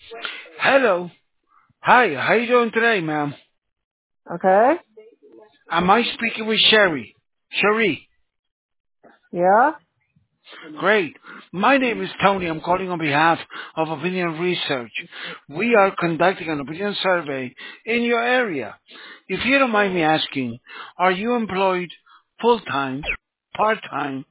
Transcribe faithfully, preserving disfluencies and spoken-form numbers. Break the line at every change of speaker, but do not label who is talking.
Hello. Hi, how you doing today, ma'am?
Okay.
Am I speaking with Sherry? Sherry.
Yeah.
Great. My name is Tony. I'm calling on behalf of Opinion Research. We are conducting an opinion survey in your area. If you don't mind me asking, are you employed full-time, part-time,